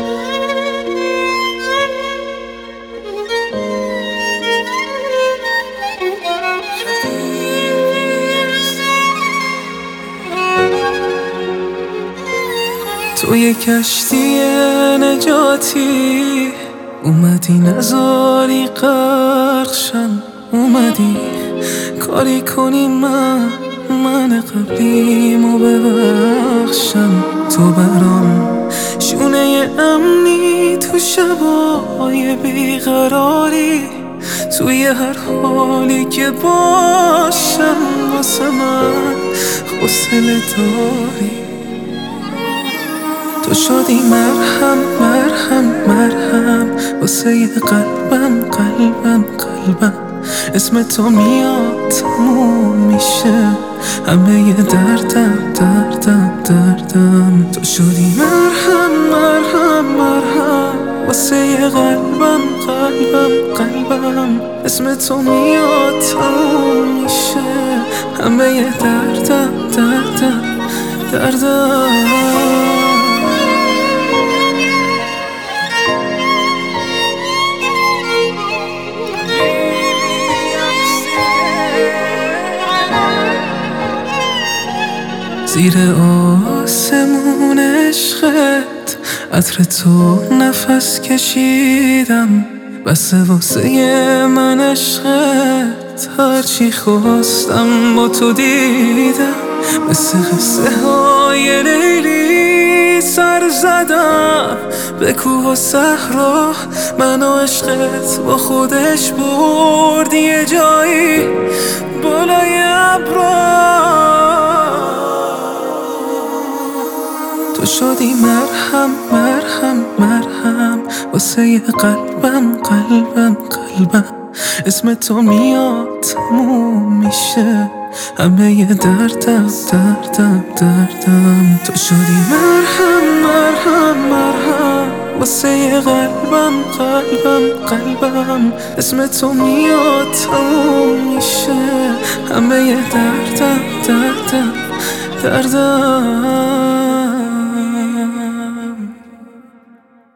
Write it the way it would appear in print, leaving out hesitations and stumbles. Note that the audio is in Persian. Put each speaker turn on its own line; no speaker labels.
توی کشتی نجاتی اومدی نذاری غرق شم، اومدی کاری کنی من قبلیمو ببخشم. تو برام شونه امنی تو شبای بیقراری، توی هر حالی که باشم واسه من حوصله داری. تو شدی مرهم مرهم مرهم واسه قلبم اسم تو میاد تموم میشه همه دردم. تو شدی مرهم مرهم مرهم واسه قلبم اسم تو میاد تموم میشه همه دردم. زیر آسمون عشقت عطر تو نفس کشیدم، بسه واسه من عشقت هرچی خواستم با تو دیدم. مثل قصه های لیلی سر زدم به کوه و صحرا، من و عشقت با خودش برد یه جایی بالای ابرا. تو شدی مرهم مرهم مرهم واسه قلبم اسم تو میاد تموم میشه همه دردم. تو شدی مرهم مرهم مرهم واسه قلبم اسم تو میاد تموم میشه همه دردم.